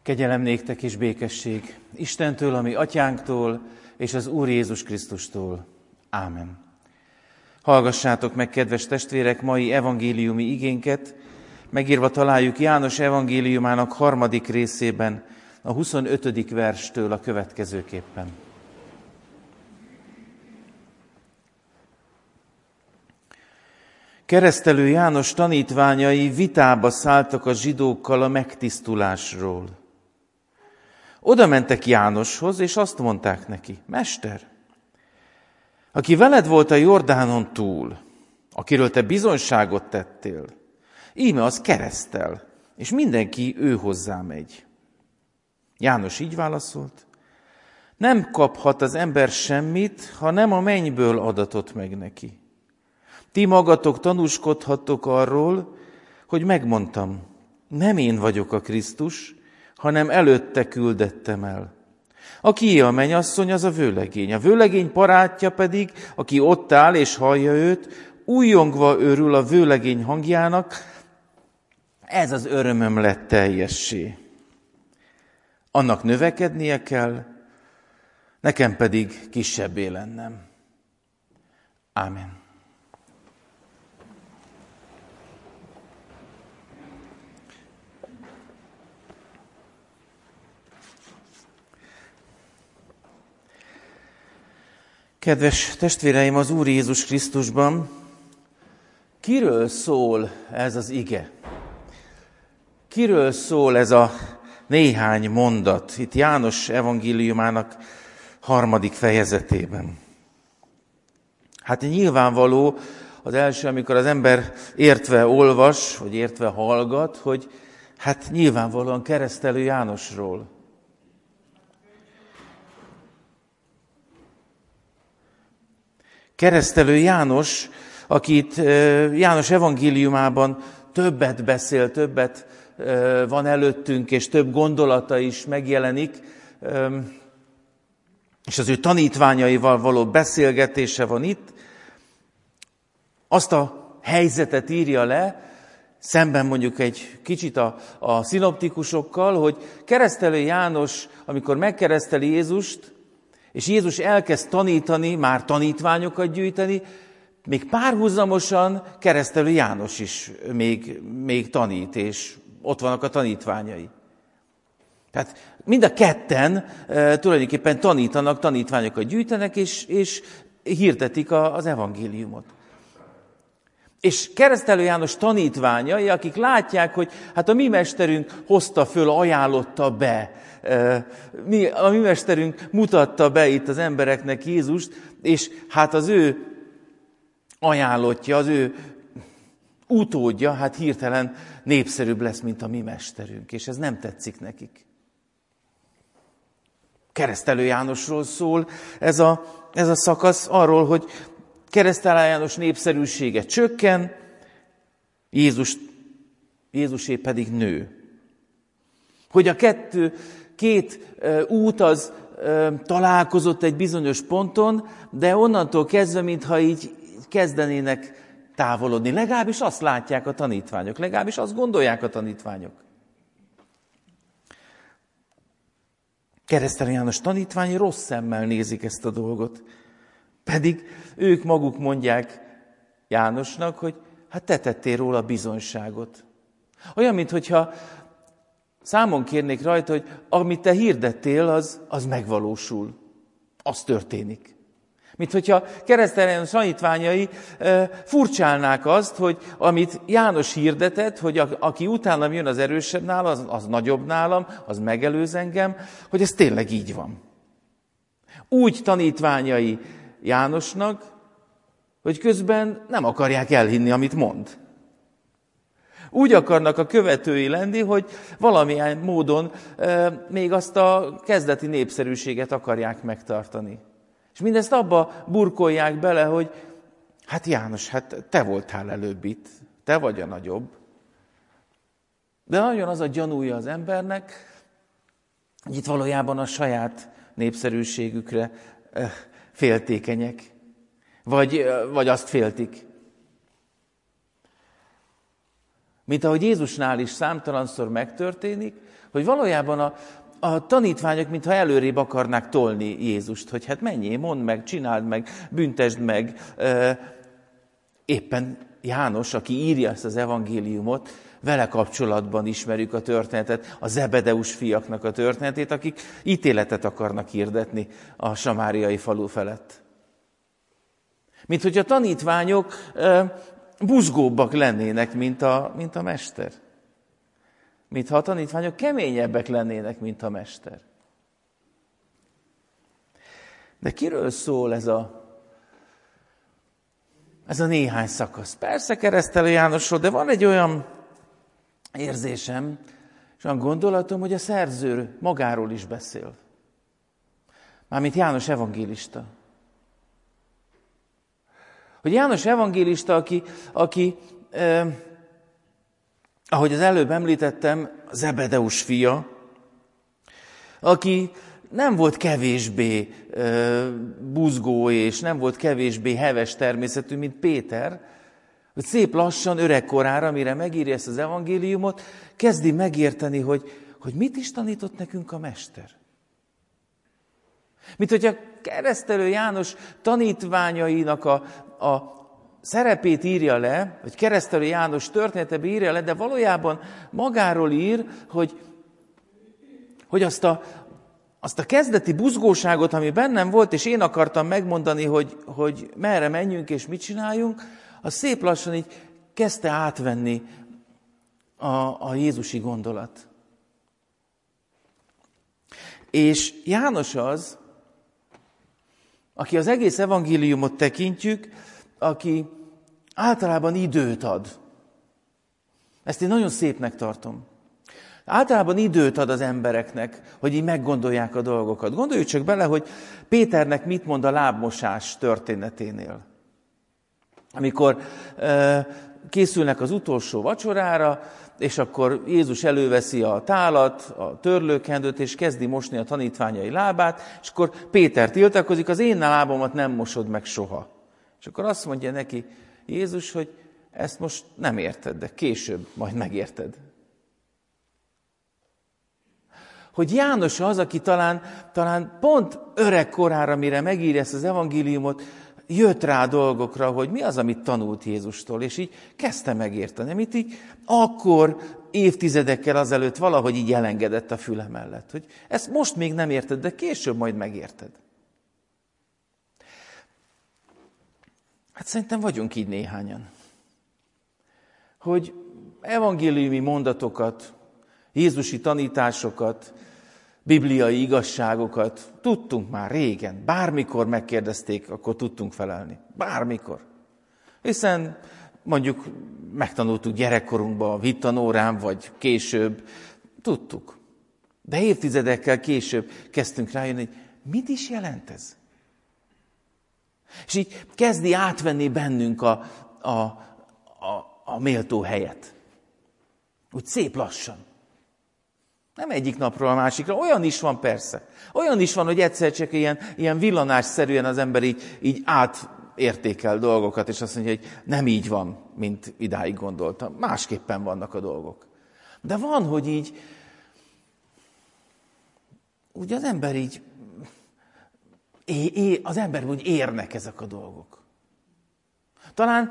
Kegyelem néktek és békesség Istentől, a mi atyánktól, és az Úr Jézus Krisztustól. Ámen. Hallgassátok meg, kedves testvérek, mai evangéliumi igénket. Megírva találjuk János evangéliumának 3. részében, a 25. verstől a következőképpen. Keresztelő János tanítványai vitába szálltak a zsidókkal a megtisztulásról. Oda mentek Jánoshoz, és azt mondták neki: Mester, aki veled volt a Jordánon túl, akiről te bizonyságot tettél, íme az keresztel, és mindenki ő hozzá megy. János így válaszolt: nem kaphat az ember semmit, ha nem a mennyből adatott meg neki. Ti magatok tanúskodhattok arról, hogy megmondtam, nem én vagyok a Krisztus, hanem előtte küldettem el. Aki a mennyasszony, az a vőlegény. A vőlegény barátja pedig, aki ott áll és hallja őt, újjongva örül a vőlegény hangjának, ez az örömöm lett teljessé. Annak növekednie kell, nekem pedig kisebbé lennem. Ámen. Kedves testvéreim az Úr Jézus Krisztusban, kiről szól ez az ige? Kiről szól ez a néhány mondat itt János evangéliumának 3. fejezetében? Hát nyilvánvaló az első, amikor az ember értve olvas, vagy értve hallgat, hogy hát nyilvánvalóan keresztelő Jánosról. Keresztelő János, akit János evangéliumában többet beszél, többet van előttünk, és több gondolata is megjelenik, és az ő tanítványaival való beszélgetése van itt, azt a helyzetet írja le, szemben mondjuk egy kicsit a szinoptikusokkal, hogy keresztelő János, amikor megkereszteli Jézust, és Jézus elkezd tanítani, már tanítványokat gyűjteni, még párhuzamosan keresztelő János is még tanít, és ott vannak a tanítványai. Tehát mind a ketten tulajdonképpen tanítanak, tanítványokat gyűjtenek, és hirdetik az evangéliumot. És keresztelő János tanítványai, akik látják, hogy hát a mi mesterünk hozta föl, ajánlotta be, a mi mesterünk mutatta be itt az embereknek Jézust, és hát az ő ajánlottja, az ő utódja, hát hirtelen népszerűbb lesz, mint a mi mesterünk, és ez nem tetszik nekik. Keresztelő Jánosról szól ez a szakasz, arról, hogy keresztelő János népszerűsége csökken, Jézusé pedig nő. Hogy a két út az találkozott egy bizonyos ponton, de onnantól kezdve, mintha így kezdenének távolodni. Legalábbis azt látják a tanítványok, legalábbis azt gondolják a tanítványok. Keresztelő János tanítványi rossz szemmel nézik ezt a dolgot. Pedig ők maguk mondják Jánosnak, hogy hát te tettél róla bizonyságot. Olyan, mintha számon kérnék rajta, hogy amit te hirdettél, az megvalósul. Az történik. Mint hogyha keresztelő János tanítványai furcsálnák azt, hogy amit János hirdetett, hogy aki utánam jön az erősebb nálam, az nagyobb nálam, az megelőz engem, hogy ez tényleg így van. Úgy tanítványai Jánosnak, hogy közben nem akarják elhinni, amit mond. Úgy akarnak a követői lenni, hogy valamilyen módon még azt a kezdeti népszerűséget akarják megtartani. És mindezt abba burkolják bele, hogy hát János, hát te voltál előbb itt, te vagy a nagyobb. De nagyon az a gyanúja az embernek, hogy itt valójában a saját népszerűségükre féltékenyek, vagy azt féltik. Mint ahogy Jézusnál is számtalanszor megtörténik, hogy valójában a tanítványok mintha előrébb akarnák tolni Jézust, hogy hát menjél, mondd meg, csináld meg, büntesd meg. Éppen János, aki írja ezt az evangéliumot, vele kapcsolatban ismerjük a történetet, a Zebedeus fiaknak a történetét, akik ítéletet akarnak hirdetni a samáriai falu felett. Mint hogy a tanítványok buzgóbbak lennének, mint a mester. Mintha a tanítványok keményebbek lennének, mint a mester. De kiről szól ez a néhány szakasz? Persze Keresztelő Jánosról, de van egy olyan érzésem, és olyan gondolatom, hogy a szerző magáról is beszél. Mármint János evangélista. Hogy János evangélista, aki ahogy az előbb említettem, Zebedeus fia, aki nem volt kevésbé buzgó, és nem volt kevésbé heves természetű, mint Péter, hogy szép lassan, öregkorára, mire megírja ezt az evangéliumot, kezdi megérteni, hogy mit is tanított nekünk a mester. Mint hogyha Keresztelő János tanítványainak a szerepét írja le, vagy Keresztelő János történetebe írja le, de valójában magáról ír, hogy azt a kezdeti buzgóságot, ami bennem volt, és én akartam megmondani, hogy merre menjünk és mit csináljunk, az szép lassan így kezdte átvenni a jézusi gondolat. És János az, aki az egész evangéliumot tekintjük, aki általában időt ad. Ezt én nagyon szépnek tartom. Általában időt ad az embereknek, hogy így meggondolják a dolgokat. Gondoljuk csak bele, hogy Péternek mit mond a lábmosás történeténél. Amikor készülnek az utolsó vacsorára, és akkor Jézus előveszi a tálat, a törlőkendőt, és kezdi mosni a tanítványai lábát, és akkor Péter tiltakozik, az én lábamat nem mosod meg soha. És akkor azt mondja neki Jézus, hogy ezt most nem érted, de később majd megérted. Hogy János az, aki talán pont öreg korára, mire megírja ezt az evangéliumot, jött rá dolgokra, hogy mi az, amit tanult Jézustól, és így kezdte megérteni, amit így akkor évtizedekkel azelőtt valahogy így elengedett a füle mellett. Hogy ezt most még nem érted, de később majd megérted. Hát szerintem vagyunk így néhányan. Hogy evangéliumi mondatokat, jézusi tanításokat, bibliai igazságokat tudtunk már régen. Bármikor megkérdezték, akkor tudtunk felelni. Bármikor. Hiszen mondjuk megtanultuk gyerekkorunkban, a vittanórán, vagy később. Tudtuk. De évtizedekkel később kezdtünk rájönni, hogy mit is jelent ez? És így kezdi átvenni bennünk a méltó helyet. Úgy szép lassan. Nem egyik napról a másikra. Olyan is van persze. Olyan is van, hogy egyszer csak ilyen villanásszerűen az ember így átértékel dolgokat, és azt mondja, hogy nem így van, mint idáig gondoltam. Másképpen vannak a dolgok. De van, hogy így úgy az ember így az ember úgy érnek ezek a dolgok. Talán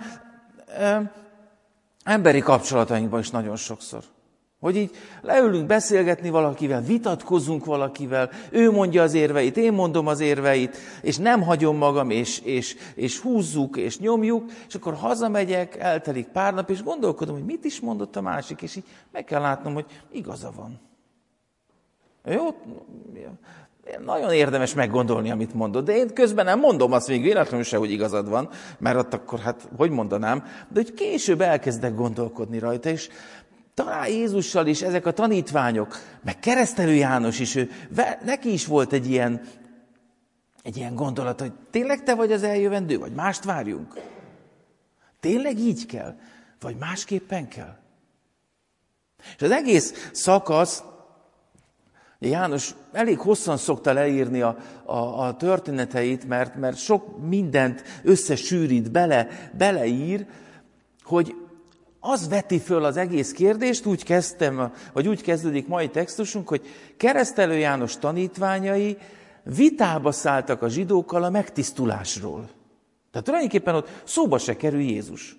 emberi kapcsolatainkban is nagyon sokszor. Hogy így leülünk beszélgetni valakivel, vitatkozunk valakivel, ő mondja az érveit, én mondom az érveit, és nem hagyom magam, és húzzuk, és nyomjuk, és akkor hazamegyek, eltelik pár nap, és gondolkodom, hogy mit is mondott a másik, és így meg kell látnom, hogy igaza van. Jó? Nagyon érdemes meggondolni, amit mondod, de én közben nem mondom azt még véletlenül se, hogy igazad van, mert ott akkor, hát, hogy mondanám, de hogy később elkezdek gondolkodni rajta, és talán Jézussal is ezek a tanítványok, meg Keresztelő János is, neki is volt egy ilyen gondolat, hogy tényleg te vagy az eljövendő, vagy mást várjunk? Tényleg így kell? Vagy másképpen kell? És az egész szakasz, János elég hosszan szokta leírni a történeteit, mert sok mindent összesűrít, beleír, hogy az veti föl az egész kérdést, úgy kezdtem, vagy úgy kezdődik mai textusunk, hogy Keresztelő János tanítványai vitába szálltak a zsidókkal a megtisztulásról. Tehát tulajdonképpen ott szóba se kerül Jézus.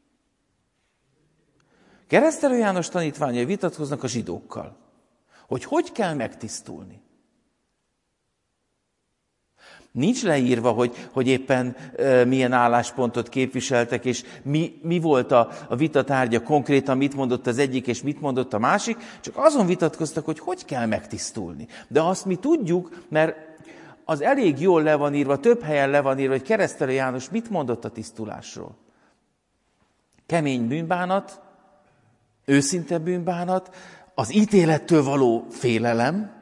Keresztelő János tanítványai vitatkoznak a zsidókkal, hogy kell megtisztulni. Nincs leírva, hogy éppen milyen álláspontot képviseltek, és mi volt a vita tárgya konkrétan, mit mondott az egyik, és mit mondott a másik, csak azon vitatkoztak, hogy kell megtisztulni. De azt mi tudjuk, mert az elég jól le van írva, több helyen le van írva, hogy Keresztelő János mit mondott a tisztulásról. Kemény bűnbánat, őszinte bűnbánat, az ítélettől való félelem,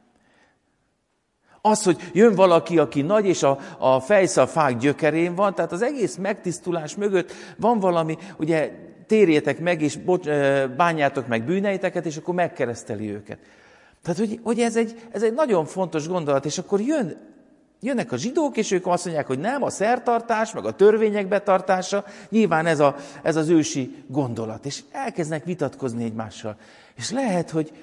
az, hogy jön valaki, aki nagy, és a fejsze a fák gyökerén van, tehát az egész megtisztulás mögött van valami, ugye térjétek meg, és bánjátok meg bűneiteket, és akkor megkereszteli őket. Tehát, hogy ez egy nagyon fontos gondolat, és akkor jönnek a zsidók, és ők azt mondják, hogy nem, a szertartás, meg a törvények betartása, nyilván ez az ősi gondolat, és elkezdenek vitatkozni egymással. És lehet, hogy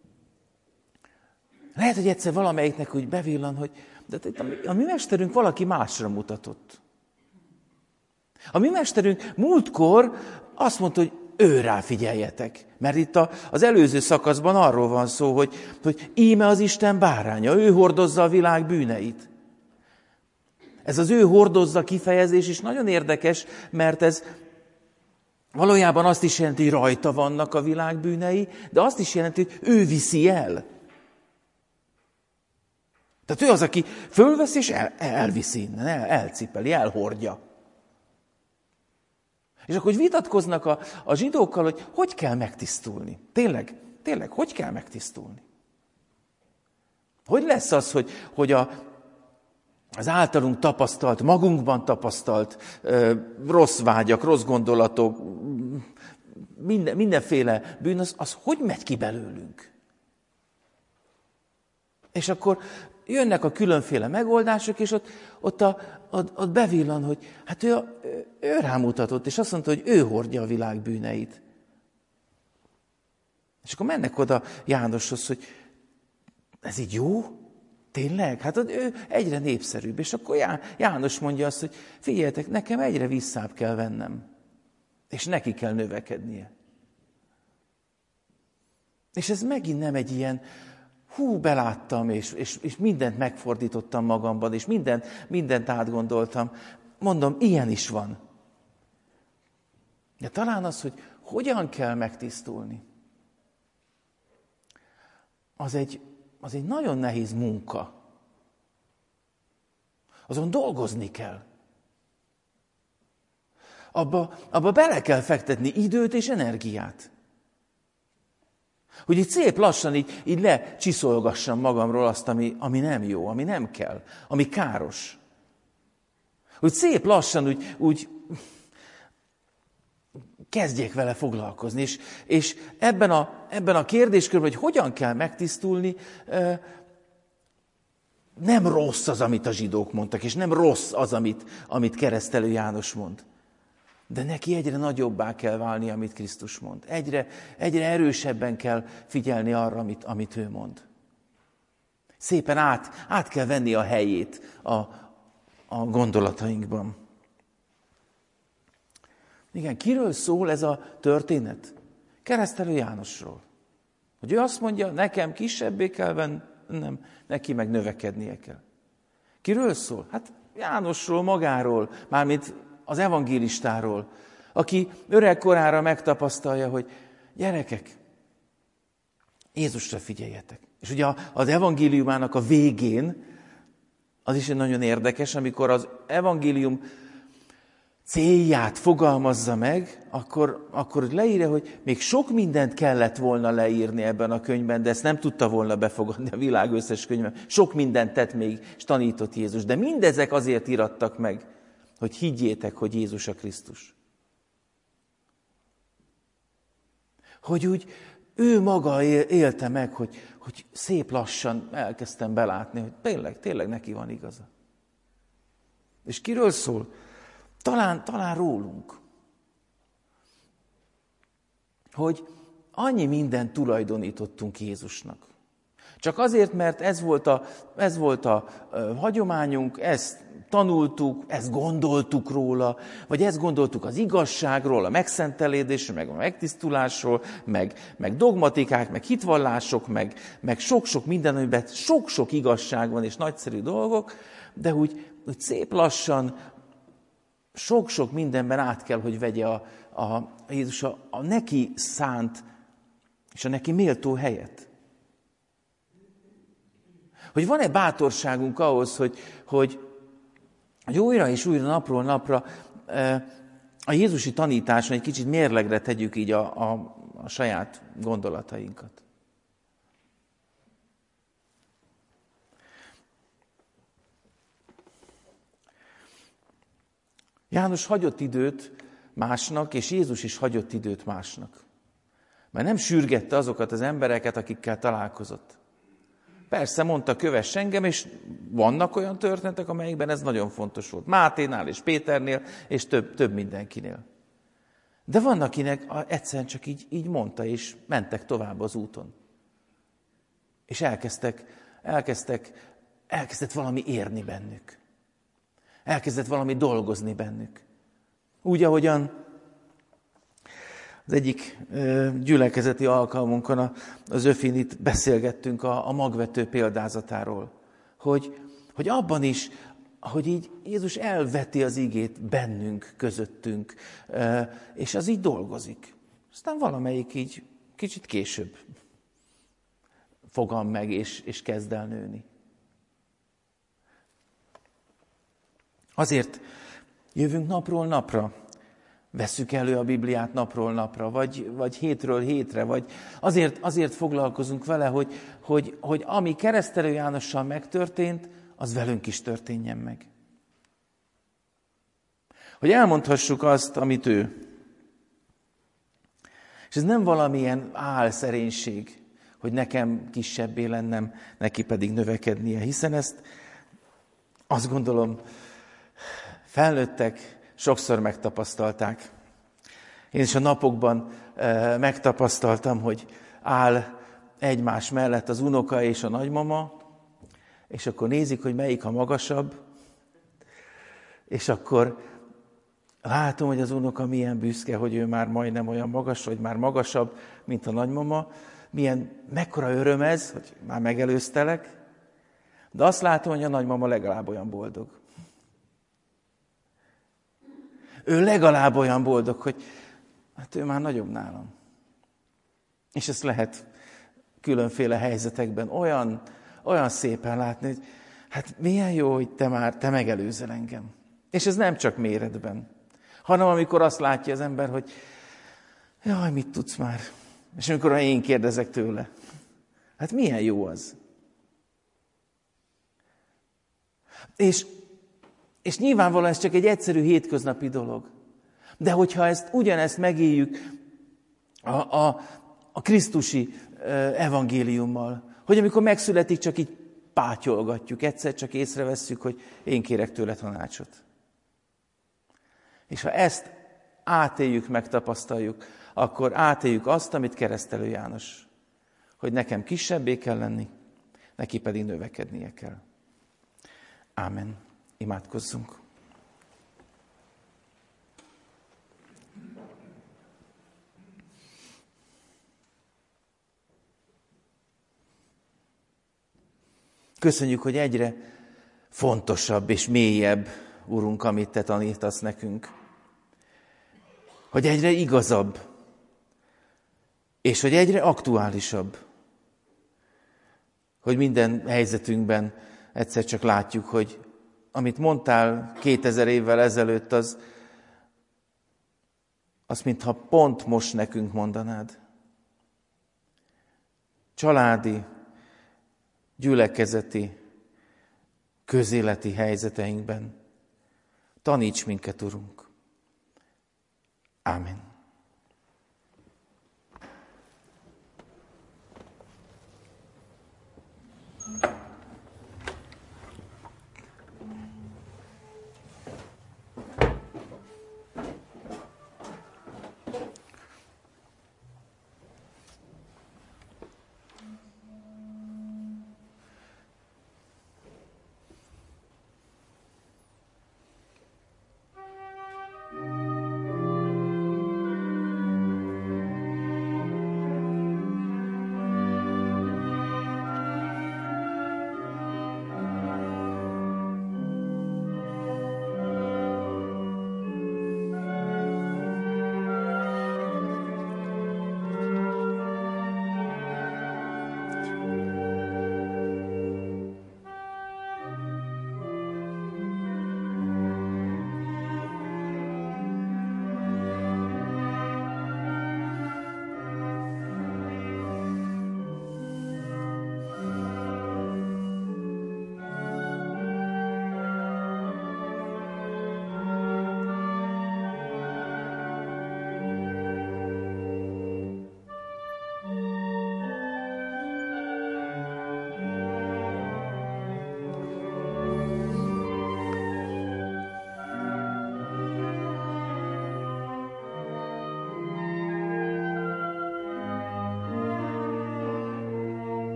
egyszer valamelyiknek úgy bevillan, hogy de a mi mesterünk valaki másra mutatott. A mi mesterünk múltkor azt mondta, hogy ő rá figyeljetek. Mert itt az előző szakaszban arról van szó, hogy íme az Isten báránya, ő hordozza a világ bűneit. Ez az ő hordozza kifejezés is nagyon érdekes, mert ez valójában azt is jelenti, hogy rajta vannak a világ bűnei, de azt is jelenti, hogy ő viszi el. Tehát ő az, aki fölveszi és elviszi innen, elcipeli, elhordja. És akkor vitatkoznak a zsidókkal, hogy kell megtisztulni. Tényleg, hogy kell megtisztulni? Hogy lesz az, hogy az általunk tapasztalt, magunkban tapasztalt rossz vágyak, rossz gondolatok, mindenféle bűn, az hogy megy ki belőlünk? És akkor jönnek a különféle megoldások, és ott bevillan, hogy hát ő rámutatott, és azt mondta, hogy ő hordja a világ bűneit. És akkor mennek oda Jánoshoz, hogy ez így jó? Tényleg? Hát ő egyre népszerűbb. És akkor János mondja azt, hogy figyeljetek, nekem egyre visszább kell vennem. És neki kell növekednie. És ez megint nem egy ilyen, beláttam, és mindent megfordítottam magamban, és mindent átgondoltam. Mondom, ilyen is van. De talán az, hogy hogyan kell megtisztulni, az egy nagyon nehéz munka. Azon dolgozni kell. Abba bele kell fektetni időt és energiát. Hogy így szép lassan így lecsiszolgassam magamról azt, ami nem jó, ami nem kell, ami káros. Hogy szép lassan úgy kezdjek vele foglalkozni. És ebben a kérdéskörben, hogy hogyan kell megtisztulni, nem rossz az, amit a zsidók mondtak, és nem rossz az, amit Keresztelő János mond. De neki egyre nagyobbá kell válni, amit Krisztus mond. Egyre erősebben kell figyelni arra, amit ő mond. Szépen át kell venni a helyét a gondolatainkban. Igen, kiről szól ez a történet? Keresztelő Jánosról. Hogy ő azt mondja, nekem kisebbé kell vennem, neki meg növekednie kell. Kiről szól? Hát Jánosról, magáról, mármint az evangélistáról, aki öregkorára megtapasztalja, hogy gyerekek, Jézusra figyeljetek. És ugye az evangéliumának a végén, az is nagyon érdekes, amikor az evangélium célját fogalmazza meg, akkor leírja, hogy még sok mindent kellett volna leírni ebben a könyvben, de ezt nem tudta volna befogadni a világ összes könyvben. Sok mindent tett még, és tanított Jézus. De mindezek azért irattak meg, hogy higgyétek, hogy Jézus a Krisztus. Hogy úgy ő maga élte meg, hogy szép lassan elkezdtem belátni, hogy tényleg neki van igaza. És kiről szól? Talán rólunk. hogy annyi mindent tulajdonítottunk Jézusnak. Csak azért, mert ez volt a hagyományunk, ezt tanultuk, ezt gondoltuk róla, vagy ezt gondoltuk az igazságról, a megszentelődésről, meg a megtisztulásról, meg dogmatikák, meg hitvallások, meg sok-sok minden, amiben sok-sok igazság van és nagyszerű dolgok, de úgy szép lassan sok-sok mindenben át kell, hogy vegye a Jézus a neki szánt és a neki méltó helyet. Hogy van-e bátorságunk ahhoz, hogy újra és újra, napról napra a jézusi tanításon egy kicsit mérlegre tegyük így a saját gondolatainkat. János hagyott időt másnak, és Jézus is hagyott időt másnak. Mert nem sürgette azokat az embereket, akikkel találkozott. Persze mondta, kövess engem, és vannak olyan történetek, amelyekben ez nagyon fontos volt. Máténál és Péternél, és több mindenkinél. De van, akinek egyszerűen csak így mondta, és mentek tovább az úton. És elkezdett valami érni bennük. Elkezdett valami dolgozni bennük. Úgy, ahogyan az egyik gyülekezeti alkalmunkon az Öfinit beszélgettünk a magvető példázatáról, hogy abban is, hogy így Jézus elveti az igét bennünk, közöttünk, és az így dolgozik. Aztán valamelyik így kicsit később fogan meg, és kezd el nőni. Azért jövünk napról napra, vesszük elő a Bibliát napról napra, vagy hétről hétre, vagy azért foglalkozunk vele, hogy ami Keresztelő Jánossal megtörtént, az velünk is történjen meg. Hogy elmondhassuk azt, amit ő. És ez nem valamilyen álszerénység, hogy nekem kisebbé lennem, neki pedig növekednie, hiszen ezt azt gondolom, felnőttek sokszor megtapasztalták. Én is a napokban megtapasztaltam, hogy áll egymás mellett az unoka és a nagymama, és akkor nézik, hogy melyik a magasabb, és akkor látom, hogy az unoka milyen büszke, hogy ő már majdnem olyan magas, vagy már magasabb, mint a nagymama. Mekkora öröm ez, hogy már megelőztelek, de azt látom, hogy a nagymama legalább olyan boldog. Ő legalább olyan boldog, hogy hát ő már nagyobb nálam. És ezt lehet különféle helyzetekben olyan szépen látni, hogy hát milyen jó, hogy te megelőzel engem. És ez nem csak méretben, hanem amikor azt látja az ember, hogy jaj, mit tudsz már? És amikor én kérdezek tőle, hát milyen jó az. És nyilvánvalóan ez csak egy egyszerű hétköznapi dolog. De hogyha ugyanezt megéljük a krisztusi evangéliummal, hogy amikor megszületik, csak így pátyolgatjuk, egyszer csak észrevesszük, hogy én kérek tőle tanácsot. És ha ezt átéljük, megtapasztaljuk, akkor átéljük azt, amit Keresztelő János, hogy nekem kisebbé kell lenni, neki pedig növekednie kell. Ámen. Imádkozzunk. Köszönjük, hogy egyre fontosabb és mélyebb, Urunk, amit Te tanítasz nekünk. Hogy egyre igazabb, és hogy egyre aktuálisabb. Hogy minden helyzetünkben egyszer csak látjuk, hogy amit mondtál 2000 évvel ezelőtt, az mintha pont most nekünk mondanád. Családi, gyülekezeti, közéleti helyzeteinkben. Taníts minket, Urunk. Ámen.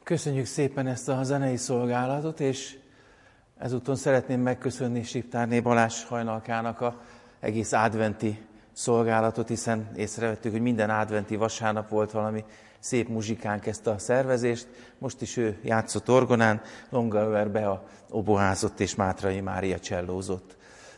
Köszönjük szépen ezt a zenei szolgálatot, és ezúton szeretném megköszönni Siptárné Balázs hajnalkának az egész adventi szolgálatot, hiszen észrevettük, hogy minden adventi vasárnap volt valami szép muzsikánk ezt a szervezést. Most is ő játszott orgonán, Longaöverbe a oboházott és Mátrai Mária csellózott.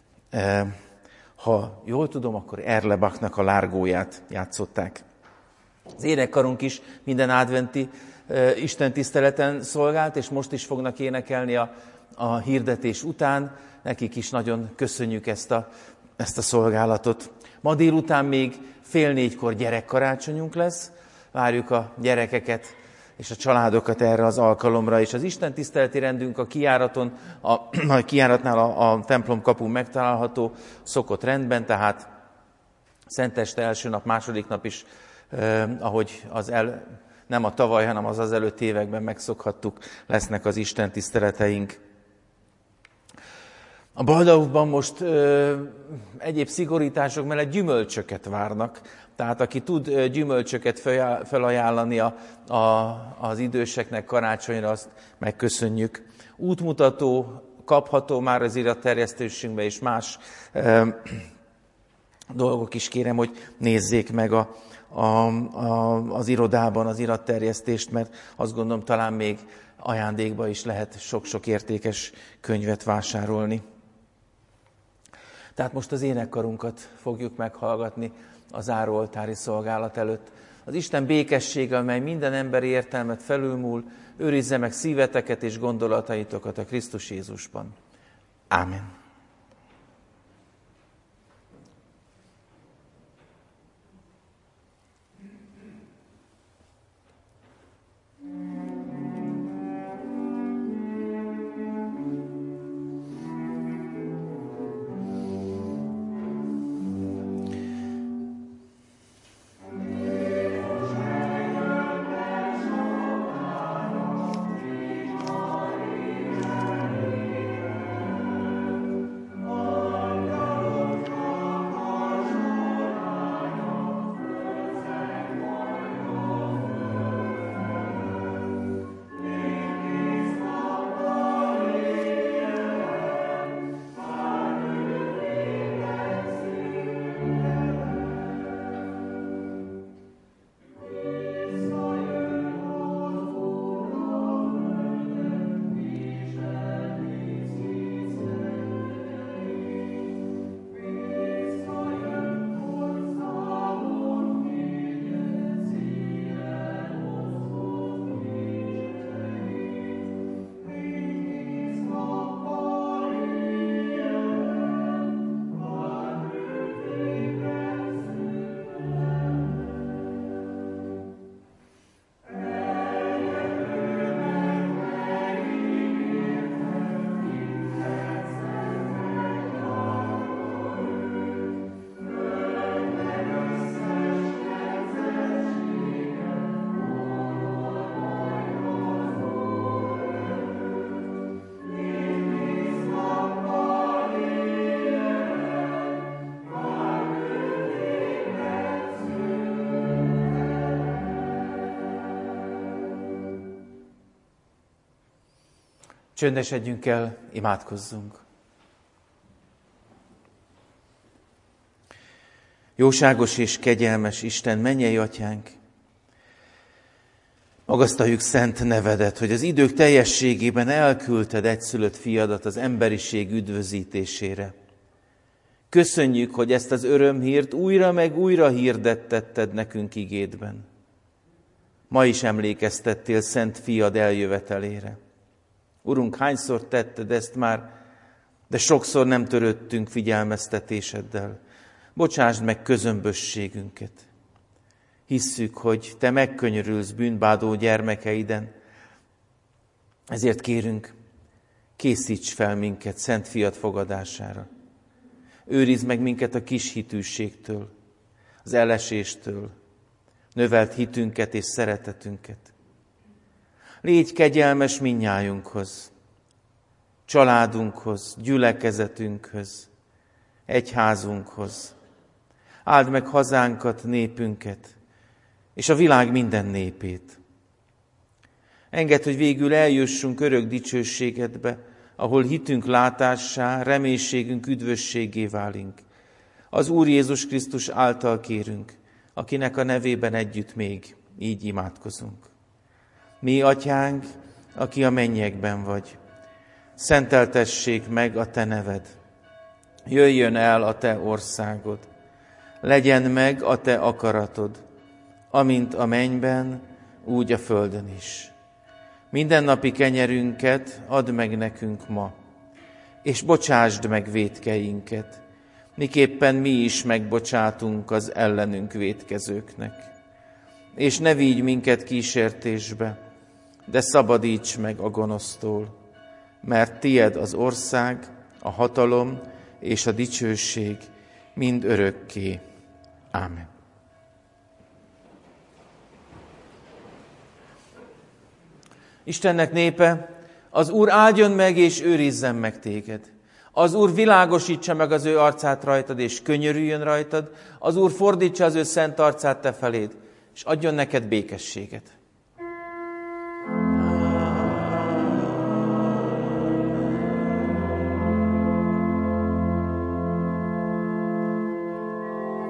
Ha jól tudom, akkor Erlebachnak a lárgóját játszották. Az énekkarunk is minden adventi istentiszteleten szolgált, és most is fognak énekelni a hirdetés után. Nekik is nagyon köszönjük ezt a szolgálatot. Ma délután még 3:30 gyerekkarácsonyunk lesz. Várjuk a gyerekeket és a családokat erre az alkalomra, és az istentiszteleti rendünk a kijáraton, a kijáratnál a templom kapun megtalálható szokott rendben, tehát Szenteste első nap, második nap is, ahogy nem a tavaly, hanem az előtt években megszokhattuk, lesznek az istentiszteleteink. A Baldaufban most egyéb szigorítások mellett gyümölcsöket várnak, tehát aki tud gyümölcsöket felajánlani az időseknek karácsonyra, azt megköszönjük. Útmutató kapható már az iratterjesztésünkben, és más dolgok is kérem, hogy nézzék meg az irodában az iratterjesztést, mert azt gondolom, talán még ajándékba is lehet sok-sok értékes könyvet vásárolni. Tehát most az énekkarunkat fogjuk meghallgatni a záróoltári szolgálat előtt. Az Isten békessége, amely minden emberi értelmet felülmúl, őrizze meg szíveteket és gondolataitokat a Krisztus Jézusban. Ámen. Csöndesedjünk el, imádkozzunk. Jóságos és kegyelmes Isten, mennyei atyánk, magasztaljuk szent nevedet, hogy az idők teljességében elküldted egyszülött fiadat az emberiség üdvözítésére. Köszönjük, hogy ezt az örömhírt újra meg újra hirdettetted nekünk igédben. Ma is emlékeztettél szent fiad eljövetelére. Urunk, hányszor tetted ezt már, de sokszor nem törődtünk figyelmeztetéseddel. Bocsásd meg közömbösségünket. Hisszük, hogy te megkönyörülsz bűnbádó gyermekeiden. Ezért kérünk, készíts fel minket szent fiad fogadására. Őrizd meg minket a kis hitűségtől, az eleséstől, növelt hitünket és szeretetünket. Légy kegyelmes mindnyájunkhoz, családunkhoz, gyülekezetünkhöz, egyházunkhoz. Áld meg hazánkat, népünket, és a világ minden népét. Engedd, hogy végül eljussunk örök dicsőségedbe, ahol hitünk látássá, reménységünk üdvösségé válink. Az Úr Jézus Krisztus által kérünk, akinek a nevében együtt még így imádkozunk. Mi, Atyánk, aki a mennyekben vagy, szenteltessék meg a Te neved. Jöjjön el a Te országod, legyen meg a Te akaratod, amint a mennyben, úgy a földön is. Mindennapi kenyerünket add meg nekünk ma, és bocsásd meg vétkeinket, miképpen mi is megbocsátunk az ellenünk vétkezőknek. És ne vigy minket kísértésbe, de szabadíts meg a gonosztól, mert tied az ország, a hatalom és a dicsőség mind örökké. Ámen. Istennek népe, az Úr áldjon meg és őrizzen meg téged. Az Úr világosítsa meg az ő arcát rajtad, és könyörüljön rajtad. Az Úr fordítsa az ő szent arcát te feléd, és adjon neked békességet.